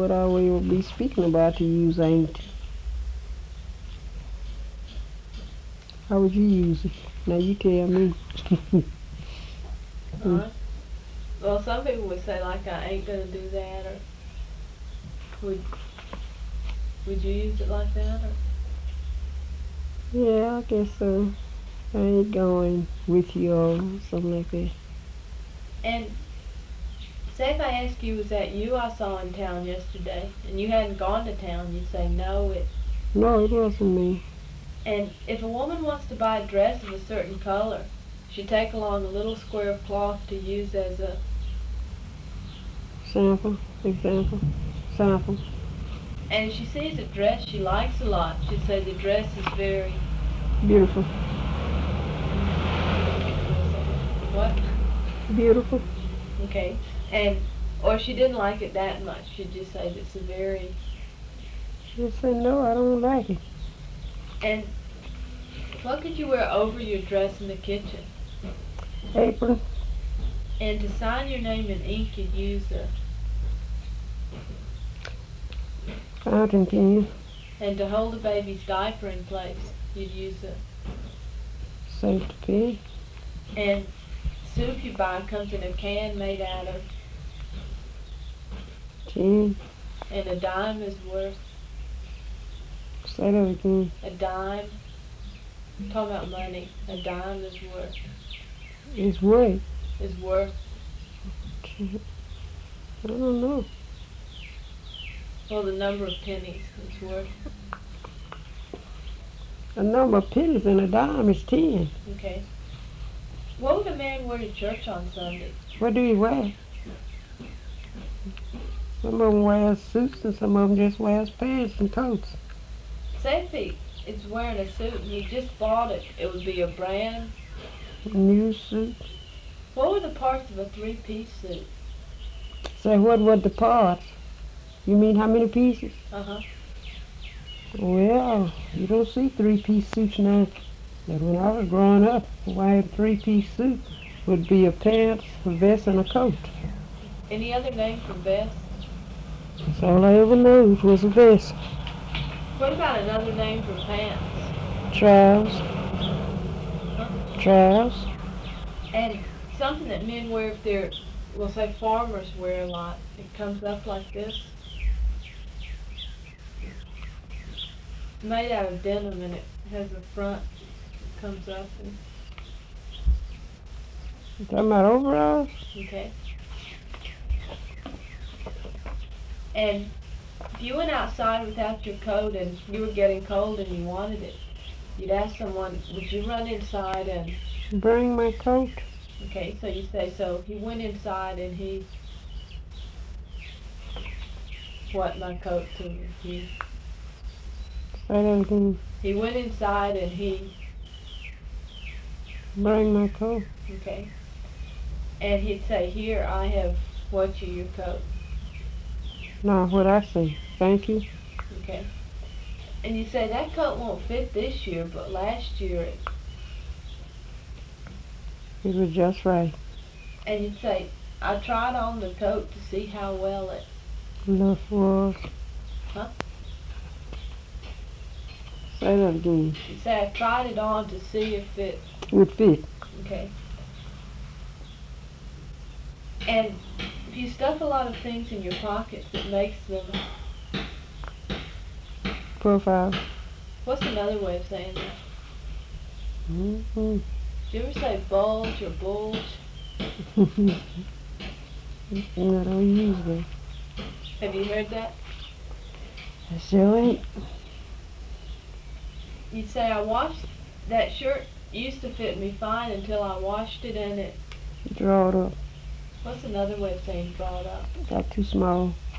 what I will be speaking about to use, ain't it? How would you use it? Now you tell me. Well, some people would say like I ain't gonna do that, or would you use it like that, or? Yeah, I guess so. I ain't going with you or something like that. And say if I ask you, was that you I saw in town yesterday, and you hadn't gone to town, you'd say no. No, it wasn't me. And if a woman wants to buy a dress of a certain color, she'd take along a little square of cloth to use as a Sample, example, sample. And if she sees a dress she likes a lot, she'd say the dress is very Beautiful. what? Beautiful. Okay. And or if she didn't like it that much, she'd just say it's a very. Just say no, I don't like it. And what could you wear over your dress in the kitchen? Apron. And to sign your name in ink, you'd use a. Fountain pen. And to hold a baby's diaper in place, you'd use a. Safety pin. And soup you buy comes in a can made out of. Tin. And a dime is worth. Say that again. A dime. I'm talking about money. A dime is worth. It's what? Is worth. I don't know. Well, the number of pennies is worth. A number of pennies in a dime is 10. Okay. What would a man wear to church on Sunday? What do he wear? Some of them wear suits and some of them just wear pants and coats. Say if he is wearing a suit and he just bought it, it would be a brand. New suit. What were the parts of a three-piece suit? Say what were the parts? You mean how many pieces? Uh-huh. Well, you don't see three-piece suits now. But when I was growing up, I had a three-piece suit. Would be a pants, a vest, and a coat. Any other name for vest? That's all I ever knew was a vest. What about another name for pants? Trousers. Huh? Trousers. And something that men wear if they're, we'll say farmers wear a lot. It comes up like this. Made out of denim and it has a front that comes up and. You talking about overalls? Okay. And if you went outside without your coat and you were getting cold and you wanted it, you'd ask someone, would you run inside and. Bring my coat. Okay, so you say, so he went inside and he. What, my coat to you? Say that again. He went inside and he. Bring my coat. Okay. And he'd say, here, I have what you, your coat. No, what I say. Thank you. Okay. And you say, that coat won't fit this year, but last year It was just right. And you'd say, I tried on the coat to see how well it. Look was. Huh? Say that again. You'd say, I tried it on to see if it. Would fit. Okay. And if you stuff a lot of things in your pockets, it makes them. Profile. What's another way of saying that? Mm-hmm. Do you ever say bulge or bulge? I don't use that. Have you heard that? I sure ain't. You'd say, I washed that shirt used to fit me fine until I washed it and it. Draw it up. What's another way of saying draw it up? Got too small.